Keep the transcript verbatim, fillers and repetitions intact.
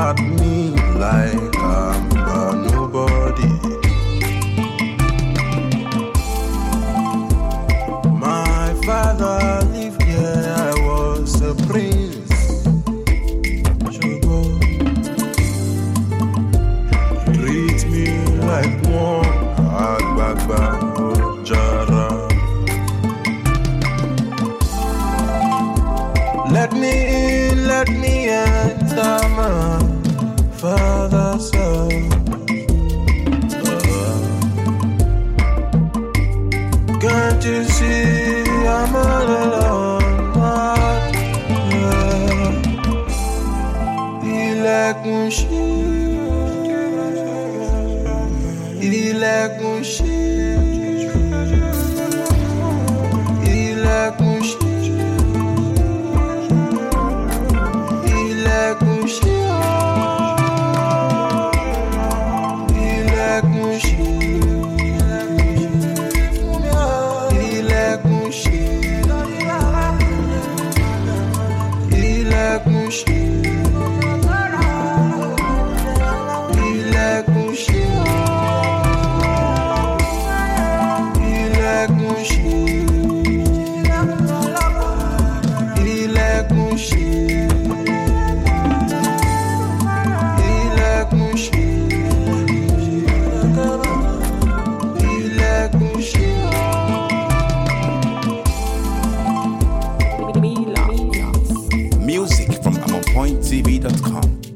at me like I'm a nobody. My father lived here, I was a prince. Treat me like one Agbagba Ojara. Let me in, let me enter my father's house. Uh, can't you see I'm all alone? But, yeah. Ilẹ̀kùn ṣí, ilẹ̀kùn ṣí, ilẹ̀kùn ṣí. Music from amon point t v dot com.